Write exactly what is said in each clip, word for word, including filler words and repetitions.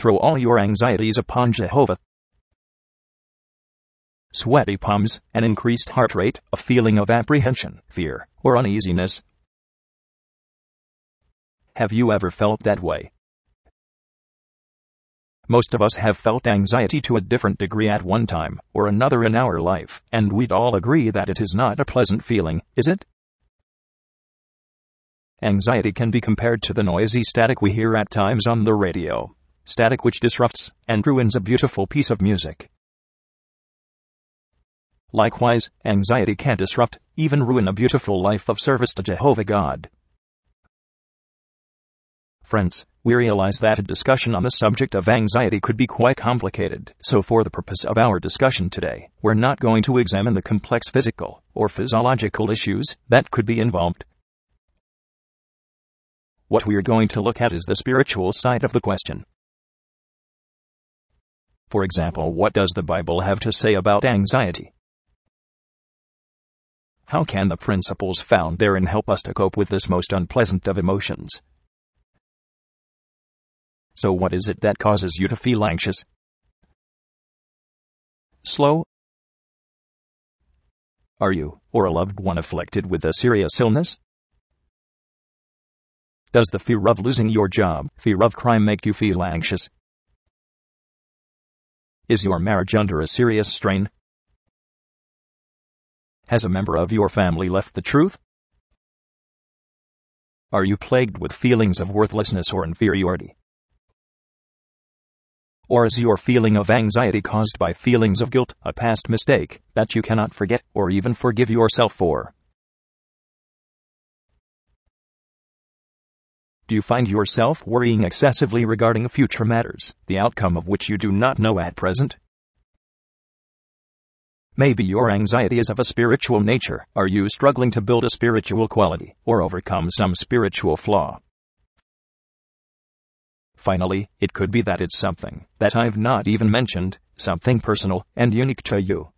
throw all your anxieties upon Jehovah. Sweaty palms, an increased heart rate, a feeling of apprehension, fear, or uneasiness. Have you ever felt that way? Most of us have felt anxiety to a different degree at one time or another in our life, and we'd all agree that it is not a pleasant feeling, is it? Anxiety can be compared to the noisy static we hear at times on the radio, static which disrupts and ruins a beautiful piece of music. Likewise, anxiety can disrupt, even ruin a beautiful life of service to Jehovah God. Friends, we realize that a discussion on the subject of anxiety could be quite complicated, so for the purpose of our discussion today, we're not going to examine the complex physical or physiological issues that could be involved. What we are going to look at is the spiritual side of the question. For example, what does the Bible have to say about anxiety? How can the principles found therein help us to cope with this most unpleasant of emotions? So what is it that causes you to feel anxious? Slow? Are you, or a loved one, afflicted with a serious illness? Does the fear of losing your job, fear of crime make you feel anxious? Is your marriage under a serious strain? Has a member of your family left the truth? Are you plagued with feelings of worthlessness or inferiority? Or is your feeling of anxiety caused by feelings of guilt, a past mistake that you cannot forget or even forgive yourself for? Do you find yourself worrying excessively regarding future matters, the outcome of which you do not know at present? Maybe your anxiety is of a spiritual nature. Are you struggling to build a spiritual quality or overcome some spiritual flaw? Finally, it could be that it's something that I've not even mentioned, something personal and unique to you.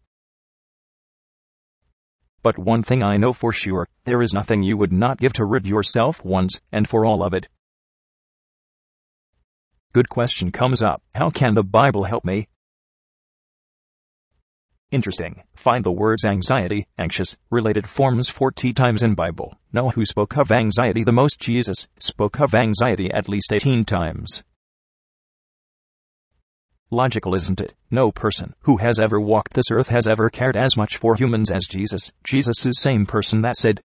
But one thing I know for sure, there is nothing you would not give to rid yourself once and for all of it. Good question comes up. How can the Bible help me? Interesting. Find the words anxiety, anxious, related forms forty times in Bible. Know who spoke of anxiety the most? Jesus spoke of anxiety at least eighteen times. Logical, isn't it? No person who has ever walked this earth has ever cared as much for humans as Jesus. Jesus is the same person that said,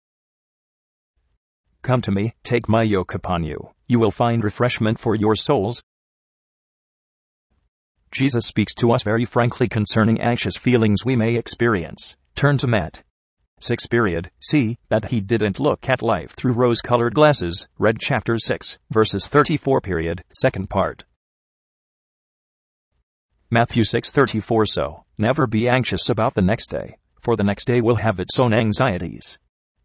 "Come to me, take my yoke upon you. You will find refreshment for your souls." Jesus speaks to us very frankly concerning anxious feelings we may experience. Turn to Matt six period. See that he didn't look at life through rose-colored glasses. Read chapter six, verses thirty-four period, second part. Matthew six thirty-four. So, never be anxious about the next day, for the next day will have its own anxieties.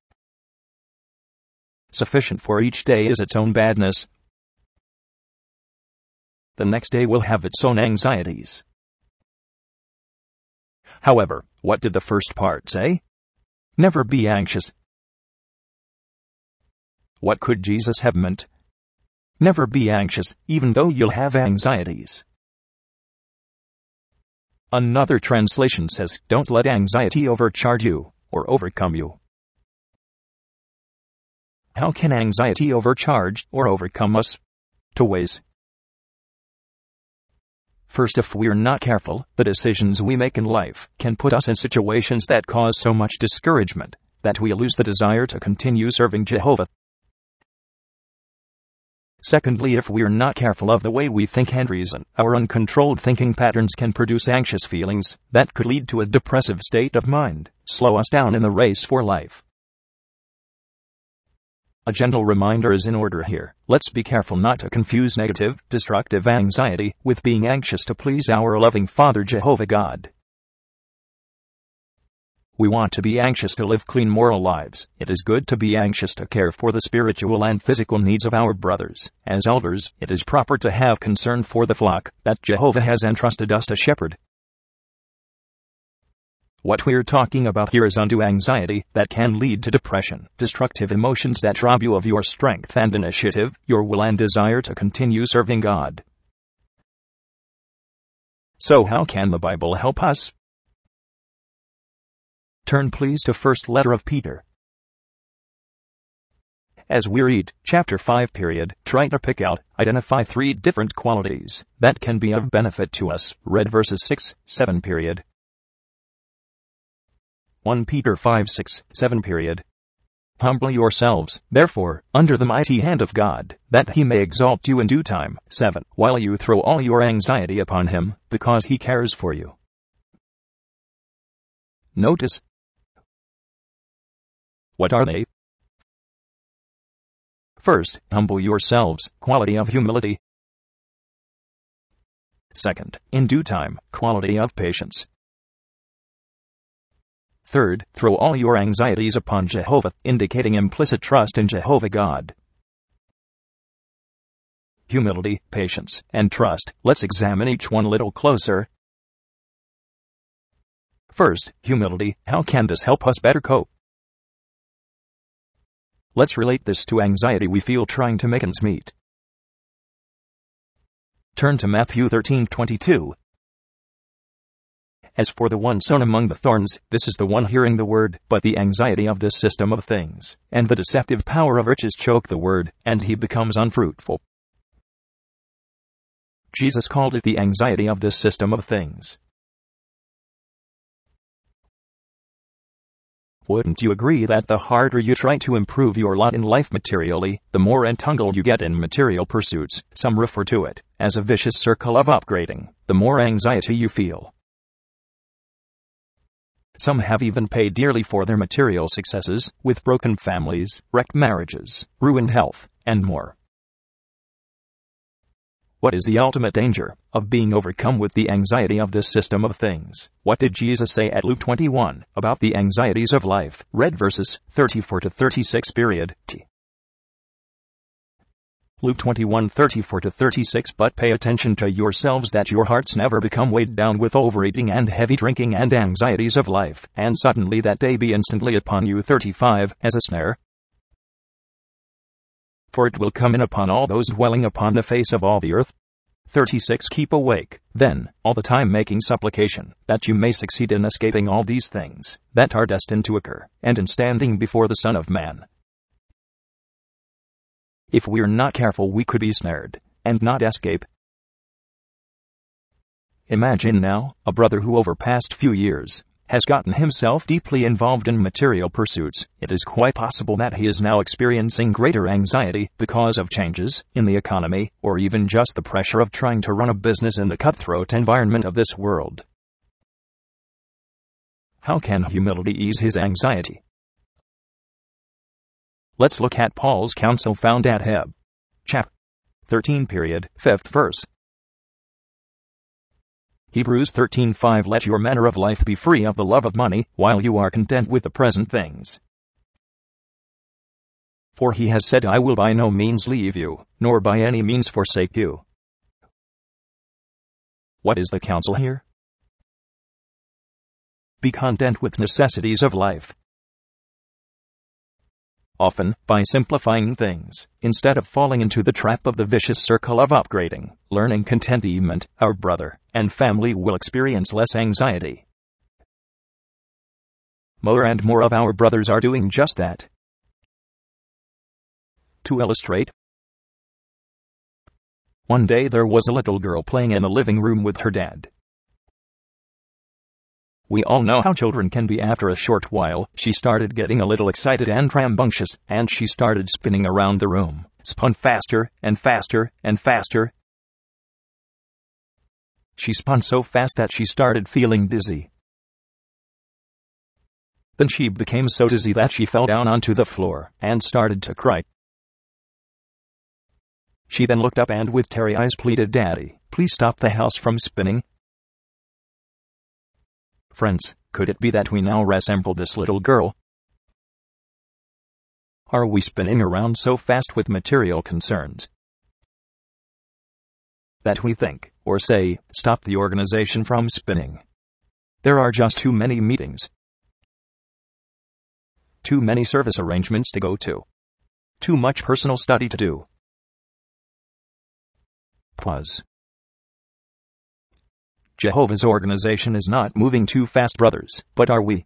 Sufficient for each day is its own badness. The next day will have its own anxieties. However, what did the first part say? Never be anxious. What could Jesus have meant? Never be anxious, even though you'll have anxieties. Another translation says, don't let anxiety overcharge you, or overcome you. How can anxiety overcharge or overcome us? Two ways. First, if we're not careful, the decisions we make in life can put us in situations that cause so much discouragement that we lose the desire to continue serving Jehovah. Secondly, if we're not careful of the way we think and reason, our uncontrolled thinking patterns can produce anxious feelings that could lead to a depressive state of mind, slow us down in the race for life. A gentle reminder is in order here. Let's be careful not to confuse negative, destructive anxiety with being anxious to please our loving Father Jehovah God. We want to be anxious to live clean moral lives. It is good to be anxious to care for the spiritual and physical needs of our brothers. As elders, it is proper to have concern for the flock that Jehovah has entrusted us to shepherd. What we're talking about here is undue anxiety that can lead to depression, destructive emotions that rob you of your strength and initiative, your will and desire to continue serving God. So how can the Bible help us? Turn please to first letter of Peter. As we read chapter five period, try to pick out, identify three different qualities that can be of benefit to us. Read verses six, seven period. First Peter five, six, seven period. Humble yourselves, therefore, under the mighty hand of God, that he may exalt you in due time. seven. While you throw all your anxiety upon him, because he cares for you. Notice. What are they? First, humble yourselves, quality of humility. Second, in due time, quality of patience. Third, throw all your anxieties upon Jehovah, indicating implicit trust in Jehovah God. Humility, patience, and trust. Let's examine each one a little closer. First, humility. How can this help us better cope? Let's relate this to anxiety we feel trying to make ends meet. Turn to Matthew thirteen twenty-two. As for the one sown among the thorns, this is the one hearing the word, but the anxiety of this system of things, and the deceptive power of riches choke the word, and he becomes unfruitful. Jesus called it the anxiety of this system of things. Wouldn't you agree that the harder you try to improve your lot in life materially, the more entangled you get in material pursuits? Some refer to it as a vicious circle of upgrading, the more anxiety you feel. Some have even paid dearly for their material successes, with broken families, wrecked marriages, ruined health, and more. What is the ultimate danger of being overcome with the anxiety of this system of things? What did Jesus say at Luke twenty-one about the anxieties of life? Read verses thirty-four to thirty-six period. T. Luke twenty-one, thirty-four to thirty-six. But pay attention to yourselves that your hearts never become weighed down with overeating and heavy drinking and anxieties of life, and suddenly that day be instantly upon you. thirty-five. As a snare. For it will come in upon all those dwelling upon the face of all the earth. thirty-six. Keep awake, then, all the time making supplication, that you may succeed in escaping all these things that are destined to occur, and in standing before the Son of Man. If we're not careful, we could be snared, and not escape. Imagine now, a brother who over past few years has gotten himself deeply involved in material pursuits. It is quite possible that he is now experiencing greater anxiety because of changes in the economy, or even just the pressure of trying to run a business in the cutthroat environment of this world. How can humility ease his anxiety? Let's look at Paul's counsel found at Heb. Chapter thirteen period, fifth verse. Hebrews thirteen five. Let your manner of life be free of the love of money, while you are content with the present things. For he has said, I will by no means leave you, nor by any means forsake you. What is the counsel here? Be content with necessities of life. Often, by simplifying things, instead of falling into the trap of the vicious circle of upgrading, learning contentment, our brother and family will experience less anxiety. More and more of our brothers are doing just that. To illustrate, one day there was a little girl playing in the living room with her dad. We all know how children can be. After a short while, she started getting a little excited and rambunctious, and she started spinning around the room, spun faster and faster and faster. She spun so fast that she started feeling dizzy. Then she became so dizzy that she fell down onto the floor and started to cry. She then looked up and with teary eyes pleaded, Daddy, please stop the house from spinning. Friends, could it be that we now resemble this little girl? Are we spinning around so fast with material concerns that we think, or say, stop the organization from spinning? There are just too many meetings, too many service arrangements to go to, too much personal study to do. Pause. Jehovah's organization is not moving too fast, brothers, but are we?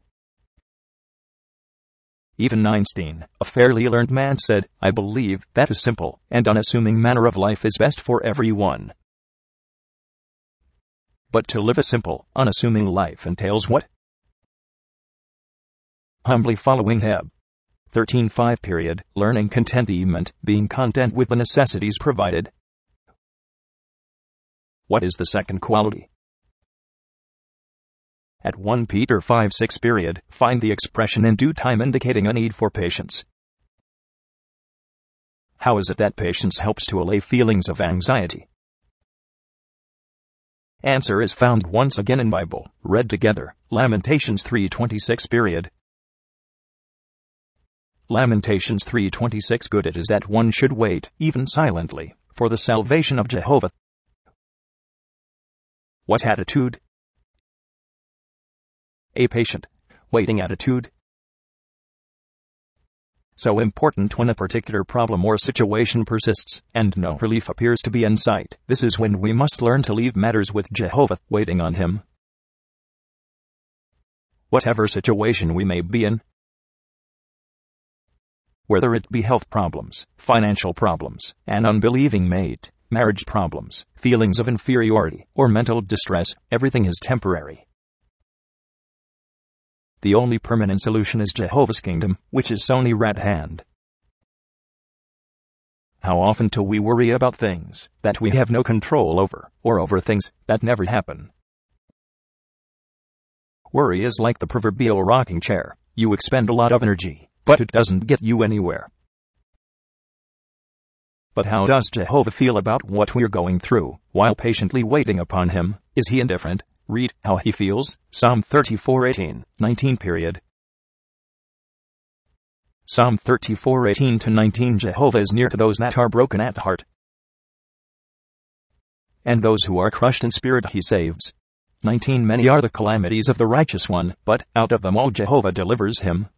Even Einstein, a fairly learned man, said, "I believe that a simple and unassuming manner of life is best for everyone." But to live a simple, unassuming life entails what? Humbly following Heb. thirteen five period, learning contentment, being content with the necessities provided. What is the second quality? At First Peter five six period, find the expression "in due time," indicating a need for patience. How is it that patience helps to allay feelings of anxiety? Answer is found once again in Bible, read together, Lamentations three twenty-six period. Lamentations three twenty-six. Good it is that one should wait, even silently, for the salvation of Jehovah. What attitude? A patient, waiting attitude. So important when a particular problem or situation persists, and no relief appears to be in sight. This is when we must learn to leave matters with Jehovah, waiting on Him. Whatever situation we may be in, whether it be health problems, financial problems, an unbelieving mate, marriage problems, feelings of inferiority, or mental distress, everything is temporary. The only permanent solution is Jehovah's kingdom, which is so near at hand. How often do we worry about things that we have no control over, or over things that never happen? Worry is like the proverbial rocking chair. You expend a lot of energy, but it doesn't get you anywhere. But how does Jehovah feel about what we're going through, while patiently waiting upon Him? Is He indifferent? Read how He feels, Psalm thirty-four eighteen, nineteen period. Psalm thirty-four eighteen to nineteen. Jehovah is near to those that are broken at heart, and those who are crushed in spirit He saves. nineteen. Many are the calamities of the righteous one, but out of them all Jehovah delivers him.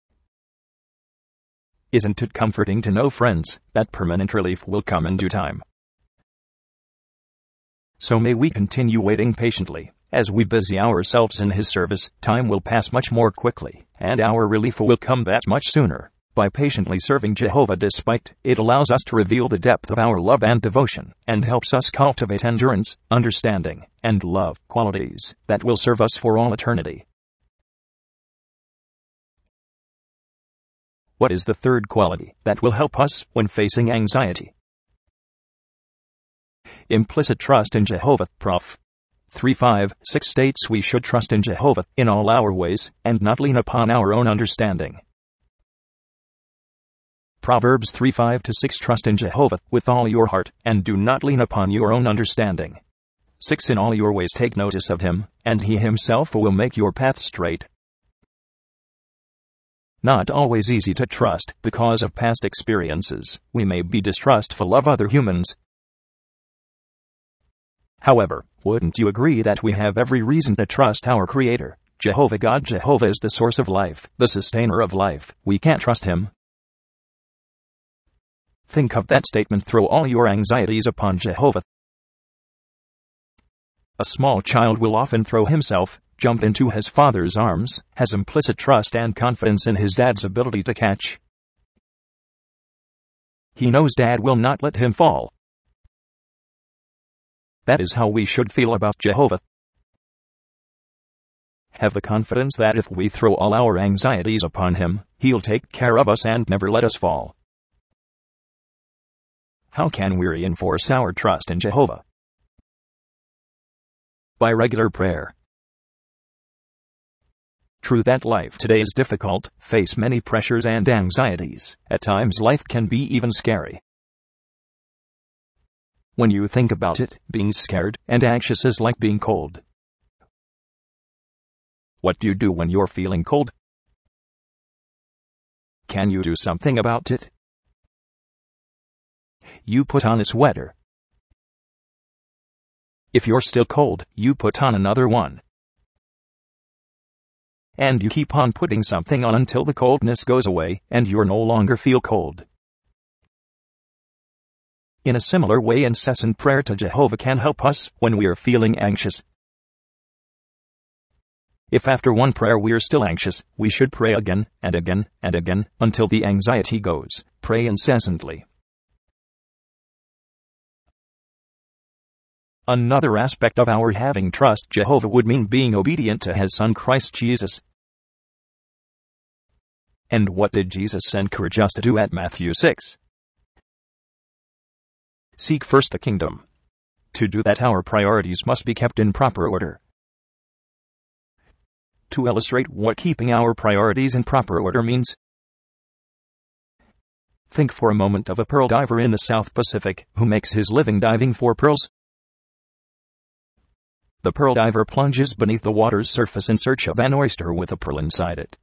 Isn't it comforting to know, friends, that permanent relief will come in due time? So may we continue waiting patiently. As we busy ourselves in His service, time will pass much more quickly, and our relief will come that much sooner. By patiently serving Jehovah despite, it allows us to reveal the depth of our love and devotion, and helps us cultivate endurance, understanding, and love, qualities that will serve us for all eternity. What is the third quality that will help us when facing anxiety? Implicit trust in Jehovah. Prof. three five six states we should trust in Jehovah in all our ways, and not lean upon our own understanding. Proverbs three five to six. Trust in Jehovah with all your heart, and do not lean upon your own understanding. six. In all your ways take notice of Him, and He Himself will make your path straight. Not always easy to trust, because of past experiences. We may be distrustful of other humans. However, wouldn't you agree that we have every reason to trust our Creator, Jehovah God? Jehovah is the source of life, the sustainer of life. We can't trust Him. Think of that statement: throw all your anxieties upon Jehovah. A small child will often throw himself, jump into his father's arms, has implicit trust and confidence in his dad's ability to catch. He knows dad will not let him fall. That is how we should feel about Jehovah. Have the confidence that if we throw all our anxieties upon Him, He'll take care of us and never let us fall. How can we reinforce our trust in Jehovah? By regular prayer. True that life today is difficult, face many pressures and anxieties. At times life can be even scary. When you think about it, being scared and anxious is like being cold. What do you do when you're feeling cold? Can you do something about it? You put on a sweater. If you're still cold, you put on another one. And you keep on putting something on until the coldness goes away, and you no longer feel cold. In a similar way, incessant prayer to Jehovah can help us when we are feeling anxious. If after one prayer we are still anxious, we should pray again, and again, and again, until the anxiety goes. Pray incessantly. Another aspect of our having trust Jehovah would mean being obedient to His Son Christ Jesus. And what did Jesus encourage us to do at Matthew six? Seek first the kingdom. To do that, our priorities must be kept in proper order. To illustrate what keeping our priorities in proper order means, think for a moment of a pearl diver in the South Pacific who makes his living diving for pearls. The pearl diver plunges beneath the water's surface in search of an oyster with a pearl inside it.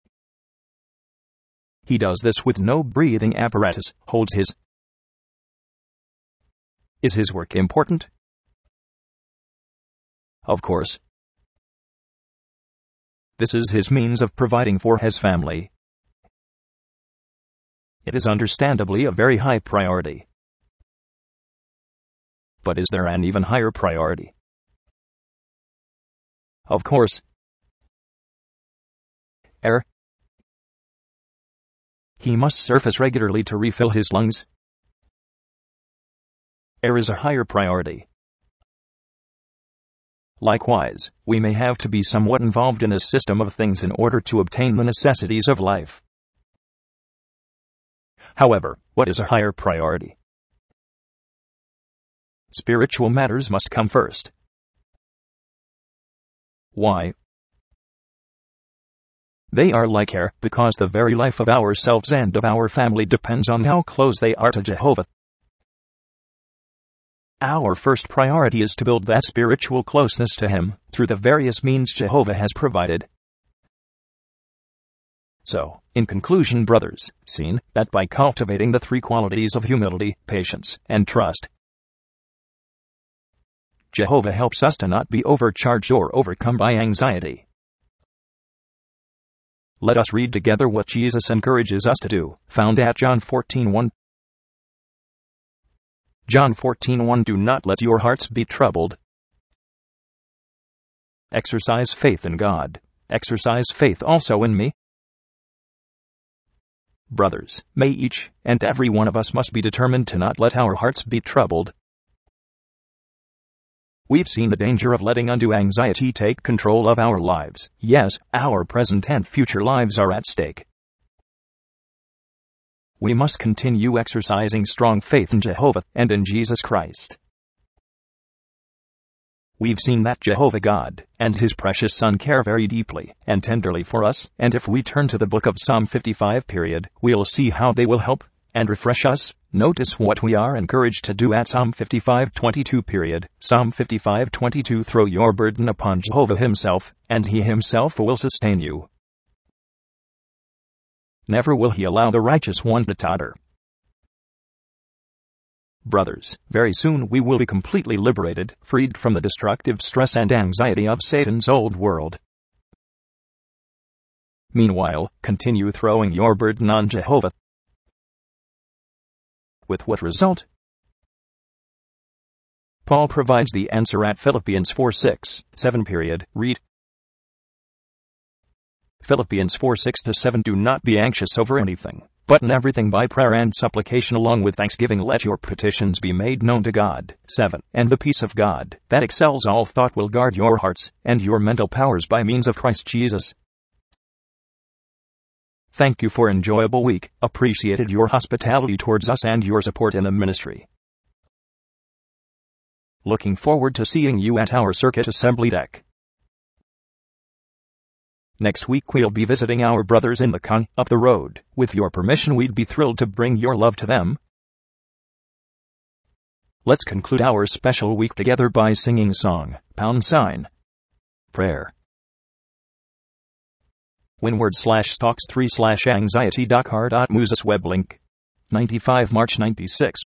He does this with no breathing apparatus, holds his. Is his work important? Of course. This is his means of providing for his family. It is understandably a very high priority. But is there an even higher priority? Of course. Air. He must surface regularly to refill his lungs. Air is a higher priority. Likewise, we may have to be somewhat involved in a system of things in order to obtain the necessities of life. However, what is a higher priority? Spiritual matters must come first. Why? They are like air, because the very life of ourselves and of our family depends on how close they are to Jehovah. Our first priority is to build that spiritual closeness to Him, through the various means Jehovah has provided. So, in conclusion, brothers, seen that by cultivating the three qualities of humility, patience, and trust, Jehovah helps us to not be overcharged or overcome by anxiety. Let us read together what Jesus encourages us to do, found at John fourteen one. John fourteen one Do not let your hearts be troubled. Exercise faith in God. Exercise faith also in me. Brothers, may each and every one of us must be determined to not let our hearts be troubled. We've seen the danger of letting undue anxiety take control of our lives. Yes, our present and future lives are at stake. We must continue exercising strong faith in Jehovah and in Jesus Christ. We've seen that Jehovah God and His precious Son care very deeply and tenderly for us, and if we turn to the book of Psalm fifty-five, period, we'll see how they will help and refresh us. Notice what we are encouraged to do at Psalm fifty-five twenty-two, period. Psalm fifty-five twenty-two Throw your burden upon Jehovah Himself, and He Himself will sustain you. Never will He allow the righteous one to totter. Brothers, very soon we will be completely liberated, freed from the destructive stress and anxiety of Satan's old world. Meanwhile, continue throwing your burden on Jehovah. With what result? Paul provides the answer at Philippians four six, seven, period. Read. Philippians four six to seven Do not be anxious over anything, but in everything by prayer and supplication along with thanksgiving let your petitions be made known to God. seven And the peace of God, that excels all thought, will guard your hearts and your mental powers by means of Christ Jesus. Thank you for an enjoyable week. Appreciated your hospitality towards us and your support in the ministry. Looking forward to seeing you at our circuit assembly deck. Next week we'll be visiting our brothers in the con up the road. With your permission, we'd be thrilled to bring your love to them. Let's conclude our special week together by singing song, pound sign, prayer. Windward slash stocks three slash anxiety dot car dot Moses web link. ninety-five March ninety-six.